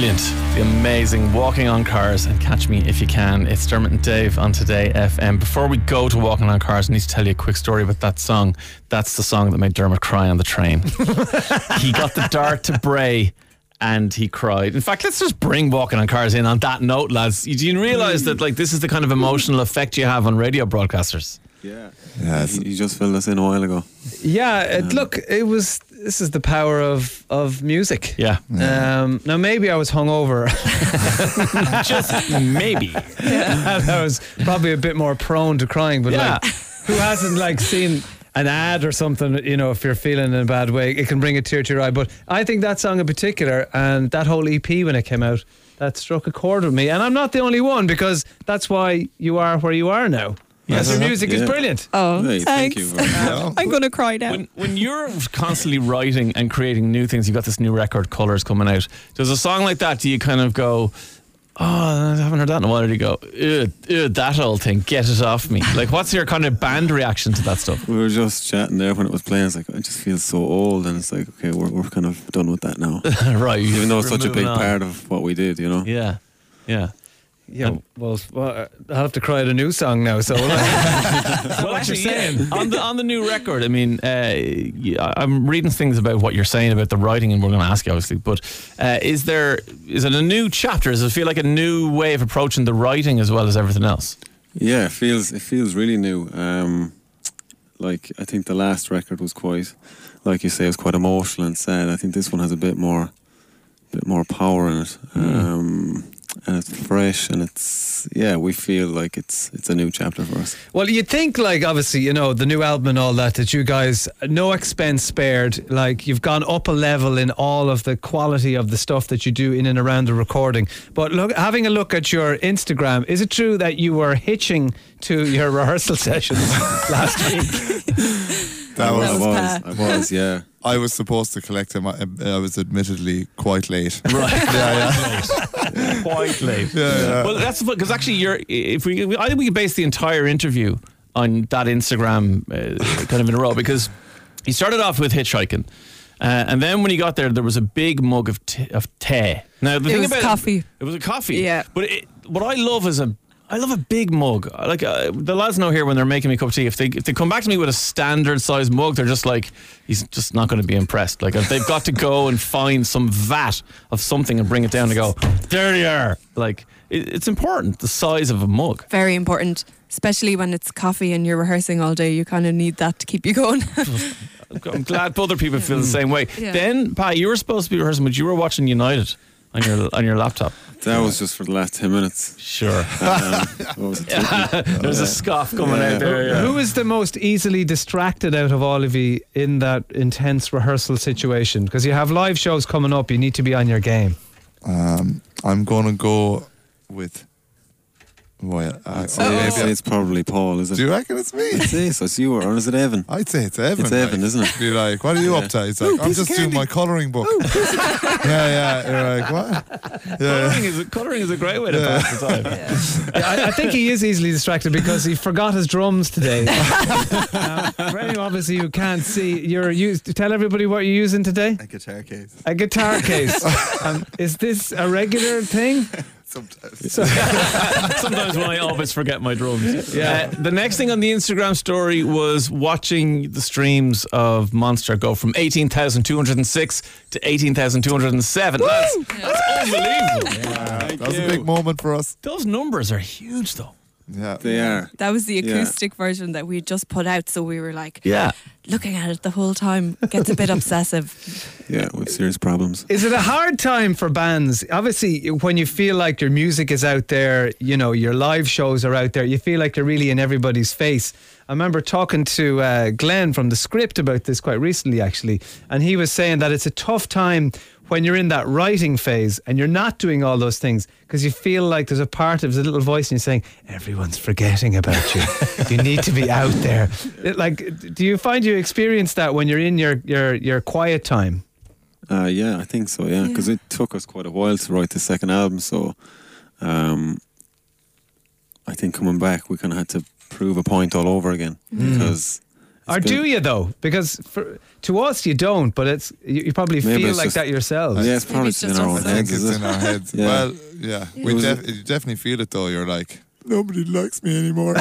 brilliant, the amazing Walking on Cars and Catch Me If You Can. It's Dermot and Dave on Today FM. Before we go to Walking on Cars, I need to tell you a quick story about that song. That's the song that made Dermot cry on the train. He got the dart to Bray and he cried. In fact, let's just bring Walking on Cars in on that note, lads. Do you realise that this is the kind of emotional effect you have on radio broadcasters? Yeah. You just filled us in a while ago. Yeah, this is the power of music. Yeah. Now maybe I was hungover. Just maybe. Yeah. I was probably a bit more prone to crying, but who hasn't seen an ad or something, if you're feeling in a bad way, it can bring a tear to your eye. But I think that song in particular and that whole EP when it came out, that struck a chord with me. And I'm not the only one, because that's why you are where you are now. Yes, your music is brilliant. Oh, hey, thanks. Thank you. I'm going to cry now. When you're constantly writing and creating new things, you've got this new record, Colours, coming out. Does a song like that, do you kind of go, I haven't heard that in a while, or do you go, ew, that old thing, get it off me? What's your kind of band reaction to that stuff? We were just chatting there when it was playing. It's like, I just feel so old, and it's like, okay, we're kind of done with that now. Right. Even though it's such a big on. part of what we did, Yeah. Yeah, well, I'll have to cry at a new song now. So, what you're saying on the new record? I mean, I'm reading things about what you're saying about the writing, and we're going to ask you obviously. But is it a new chapter? Does it feel like a new way of approaching the writing as well as everything else? Yeah, it feels really new. I think the last record was quite, like you say, it was quite emotional and sad. I think this one has a bit more power in it. And it's fresh, and we feel like it's a new chapter for us. Well, you'd think, obviously, the new album and all that you guys, no expense spared, you've gone up a level in all of the quality of the stuff that you do in and around the recording. But look, having a look at your Instagram, is it true that you were hitching to your rehearsal sessions last week? I was, yeah. I was supposed to collect him. I was admittedly quite late. Right. Yeah. Quite late. Yeah. Well, that's because actually, I think we could base the entire interview on that Instagram kind of in a row, because he started off with hitchhiking, and then when he got there was a big mug of tea. Now the thing was about coffee. It was a coffee. Yeah. But what I love is I love a big mug. The lads know here when they're making me a cup of tea, if they come back to me with a standard size mug, they're just like, he's just not going to be impressed. They've got to go and find some vat of something and bring it down and go, there you are. It's important, the size of a mug. Very important, especially when it's coffee and you're rehearsing all day. You kind of need that to keep you going. I'm glad other people feel the same way. Yeah. Then, Pat, you were supposed to be rehearsing, but you were watching United on your laptop. That was just for the last 10 minutes. Sure. There's a scoff coming out there. Yeah. Who is the most easily distracted out of all of you in that intense rehearsal situation? Because you have live shows coming up, you need to be on your game. I'm going to go with... Maybe it's probably Paul, is it? Do you reckon it's me? So it's you, or is it Evan? I'd say it's Evan. It's Evan, isn't it? Be like, what are you up to? He's like, I'm just doing my colouring book. Yeah. You're like, what? Colouring is a great way to pass the time. I think he is easily distracted because he forgot his drums today. For anyone obviously who can't see, tell everybody what you're using today. A guitar case. A guitar case. Is this a regular thing? Sometimes when I always forget my drums. Yeah. The next thing on the Instagram story was watching the streams of Monster go from 18,206 to 18,207. That's unbelievable. That was a big moment for us. Those numbers are huge, though. Yeah, they are. That was the acoustic version that we just put out, so we were looking at it the whole time. Gets a bit obsessive. Yeah, with serious problems. Is it a hard time for bands? Obviously, when you feel like your music is out there, your live shows are out there, you feel like you're really in everybody's face. I remember talking to Glenn from The Script about this quite recently, actually, and he was saying that it's a tough time when you're in that writing phase and you're not doing all those things, because you feel like there's a little voice in you saying, everyone's forgetting about you. You need to be out there. Do you find you experience that when you're in your quiet time? Yeah, I think so, because it took us quite a while to write the second album, so I think coming back we kind of had to prove a point all over again, because Or do you though? Because to us you don't, but you probably Maybe feel it's like just- that yourself. Yeah, it's probably it's just just in our us. own I think heads. it's Is in it? our heads. Yeah. Well, yeah. We Was you definitely feel it though. You're like, nobody likes me anymore.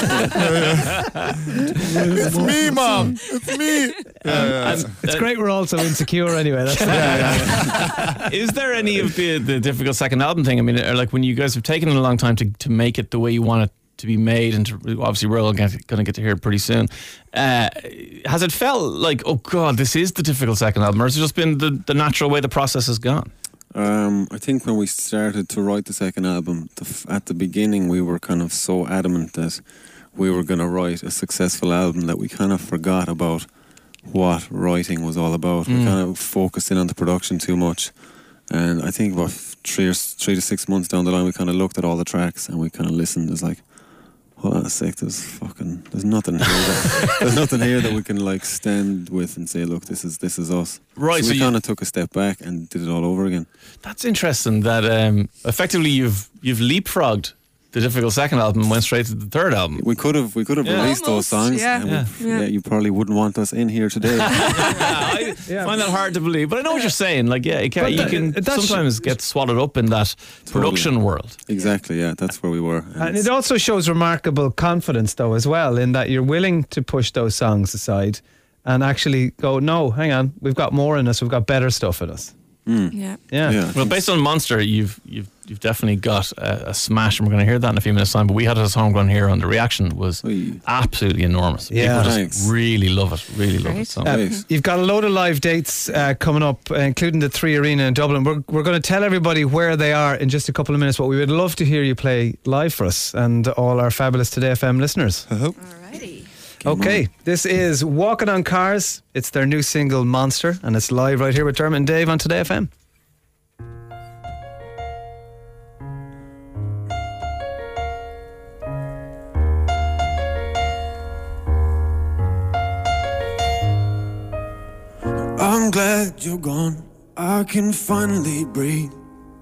It's me, Mom. It's me. Yeah. It's great we're all so insecure anyway. That's Is there any of the difficult second album thing? I mean, or like when you guys have taken a long time to make it the way you want it to be made, and obviously we're all going to get to hear it pretty soon. Has it felt like, oh God, this is the difficult second album, or has it just been the natural way the process has gone? I think when we started to write the second album, at the beginning we were kind of so adamant that we were going to write a successful album that we kind of forgot about what writing was all about. We kind of focused in on the production too much. And I think about 3 to 6 months down the line, we kind of looked at all the tracks and we kind of listened. It's like, hold on a sec, there's nothing here there's nothing here that we can like stand with and say, look, this is us. Right, So we so kind of took a step back and did it all over again. That's interesting that effectively you've leapfrogged the difficult second album and went straight to the third album. We could have Yeah. released those Almost, songs. yeah. And Yeah. you probably wouldn't want us in here today. I find that hard to believe, but I know what you're saying. Like, yeah, you can that's- sometimes get swallowed up in that production world. Exactly, yeah, that's where we were. And it also shows remarkable confidence, though, as well, in that you're willing to push those songs aside and actually go, no, hang on, we've got more in us, we've got better stuff in us. Yeah. Yeah. Well, based on Monster, you've definitely got a smash, and we're going to hear that in a few minutes' time. But we had it as Homegrown Hero, and the reaction was Oy. absolutely enormous. Yeah. People Thanks. just really love it. Really love it. Great. So. Nice. You've got a load of live dates coming up, including the 3 Arena in Dublin. We're going to tell everybody where they are in just a couple of minutes, but we would love to hear you play live for us and all our fabulous Today FM listeners. Alrighty. Okay, this is Walking on Cars. It's their new single, Monster, and it's live right here with Dermot and Dave on Today FM. I'm glad you're gone, I can finally breathe.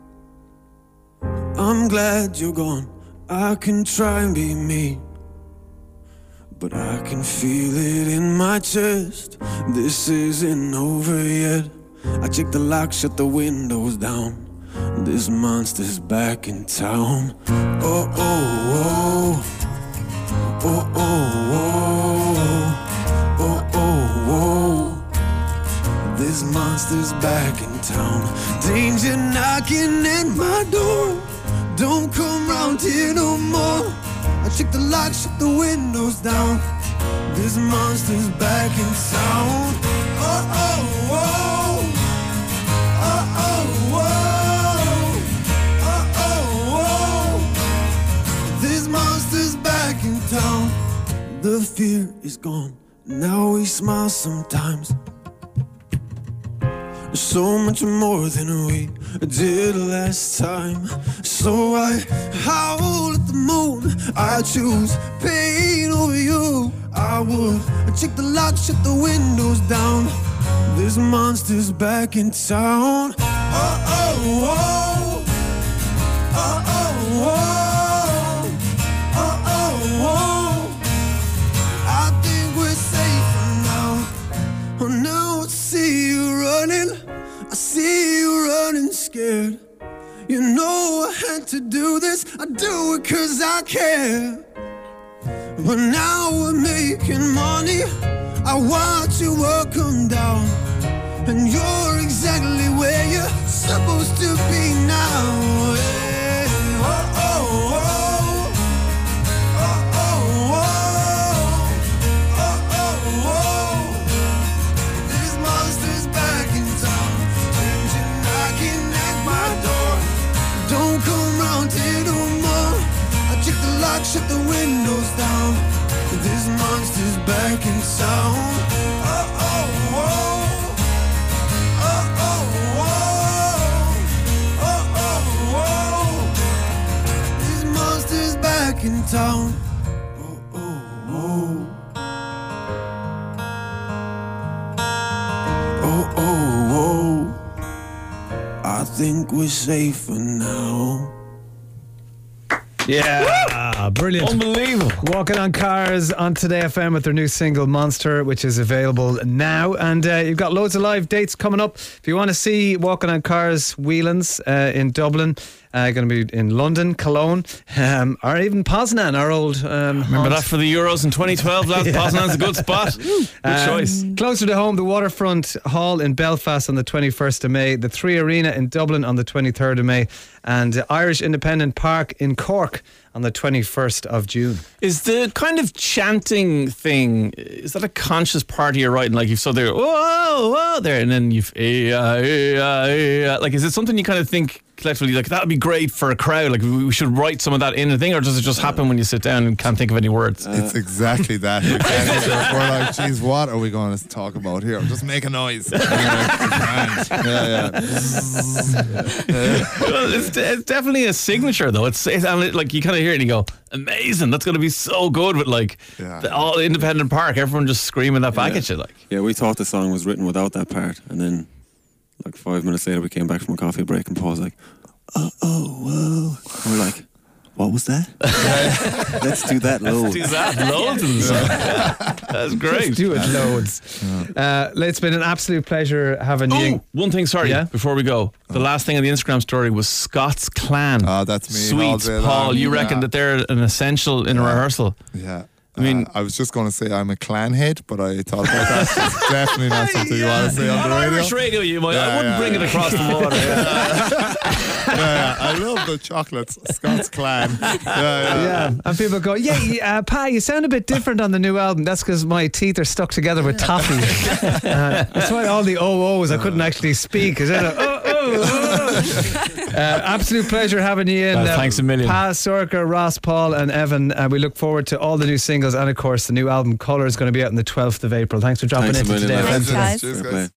I'm glad you're gone, I can try and be me. But I can feel it in my chest, this isn't over yet. I check the lock, shut the windows down, this monster's back in town. Oh, oh, oh, oh, oh, oh, oh, oh, oh. This monster's back in town. Danger knocking at my door. Don't come round here no more. I check the lock, shut the windows down. This monster's back in town. Oh, oh, oh. Oh, oh, oh. Oh, oh, oh. This monster's back in town. The fear is gone. Now we smile sometimes. So much more than we did last time. So I howl at the moon. I choose pain over you. I would check the lock, shut the windows down. This monster's back in town. Oh, oh, oh. Oh, oh, oh. Oh, oh, oh. I think we're safer now. Oh, now I see you running. I see you running scared. You know I had to do this. I do it 'cause I care. But now we're making money. I watch your work come down. And you're exactly where you're supposed to be now. Yeah. Oh, oh, oh. Oh, oh, oh. Oh, oh, oh. This monster's back in town. Danger knocking at my door. Don't come round here no more. I check the lock, shut the windows down. This monster's back in town. Oh, oh, oh. Oh, oh, oh. Oh, oh, oh. This monster's back in town. Oh, oh, oh. Oh, oh, oh. I think we're safer now. Yeah, Brilliant. Unbelievable. Walking on Cars on Today FM with their new single Monster, which is available now. And you've got loads of live dates coming up. If you want to see Walking on Cars Whelan's in Dublin, going to be in London, Cologne, or even Poznan, our old Remember that for the Euros in 2012, lads? Poznan's a good spot. Good choice. Closer to home, the Waterfront Hall in Belfast on the 21st of May, the Three Arena in Dublin on the 23rd of May, and Irish Independent Park in Cork on the 21st of June. Is the kind of chanting thing, is that a conscious part of your writing? Like you've so there, whoa, whoa, there, and then you've, like, is it something you kind of think collectively, like, that would be great for a crowd, like we should write some of that in a thing, or does it just happen when you sit down and can't think of any words? It's exactly that. We're like, geez, what are we going to talk about here? Just make a noise. Yeah. Well, it's definitely a signature though. It's like you kind of hear it and you go, amazing, that's going to be so good with like all Independent Park, everyone just screaming that back at you. Like, yeah, we thought the song was written without that part, and then like 5 minutes later we came back from a coffee break and Paul's like, whoa. And we're like, what was that? Let's do that loads. do that loads in the song. That's great. Let's do it loads. It's been an absolute pleasure having you. One thing, sorry, before we go. The last thing on the Instagram story was Scott's Clan. Oh, that's me. Sweets, Paul, you reckon that they're an essential in a rehearsal? Yeah. I mean, I was just going to say I'm a Clan head, but I thought about that. It's definitely not something you want to say on the radio. Irish radio, you might. I wouldn't bring it across the water. I love the chocolates. Scott's Clan. Yeah. And people go, Pa, you sound a bit different on the new album. That's because my teeth are stuck together with toffee. That's why all the OOs I couldn't actually speak. Is it absolute pleasure having you in. Thanks a million. Pa, Sorka, Ross, Paul and Evan. We look forward to all the new singles, and of course the new album Colour is going to be out on the 12th of April. Thanks for dropping Thanks into a million, today. lads. Thanks, guys. Cheers, guys.